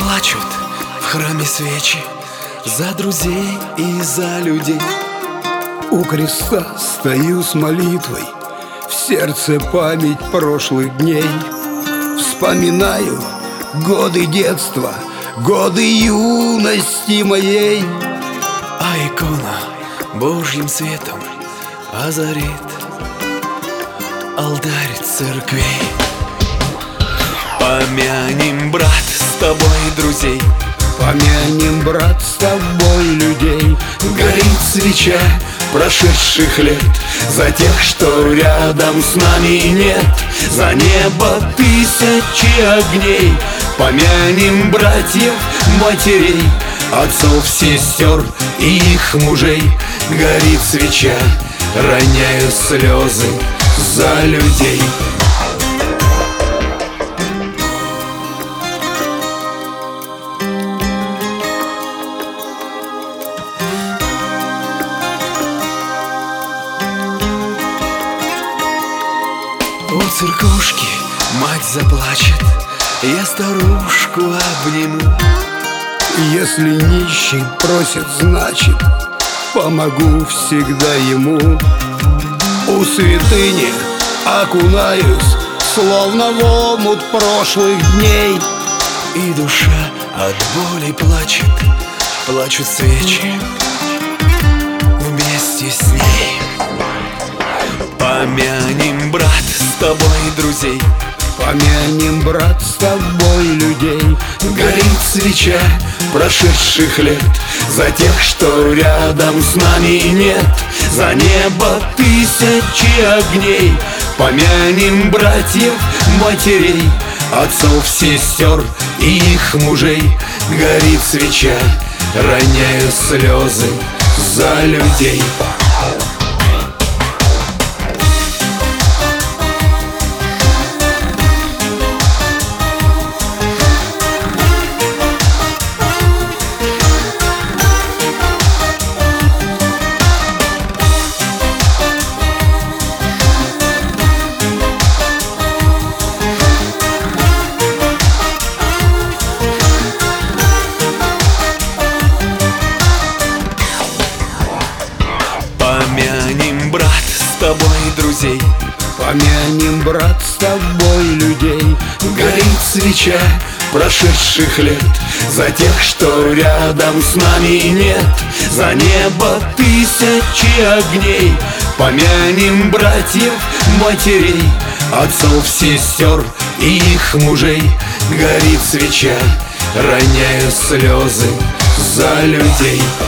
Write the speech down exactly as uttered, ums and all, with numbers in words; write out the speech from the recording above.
Плачут в храме свечи за друзей и за людей. У креста стою с молитвой, в сердце память прошлых дней. Вспоминаю годы детства, годы юности моей. А икона Божьим светом озарит алтарь церквей. Помянем, брат, с тобой друзей, Помянем, брат, с тобой людей. горит свеча прошедших лет за тех, что рядом с нами нет, за небо тысячи огней. Помянем братьев, матерей, отцов, сестер и их мужей. Горит свеча, роняю слезы за людей. У церквушки мать заплачет, я старушку обниму. Если нищий просит, значит, помогу всегда ему. У святыни окунаюсь, словно в омут прошлых дней. И душа от боли плачет, плачут свечи вместе с ней. Помянем, брат, с тобой друзей, Помянем, брат, с тобой людей. горит свеча прошедших лет за тех, что рядом с нами нет, за небо тысячи огней. Помянем братьев, матерей, отцов, сестер и их мужей. Горит свеча, роняю слезы за людей. Помянем, брат, с тобой друзей, Помянем, брат, с тобой людей. горит свеча прошедших лет за тех, что рядом с нами нет, за небо тысячи огней. Помянем братьев, матерей, отцов, сестер и их мужей. Горит свеча, роняю слезы за людей.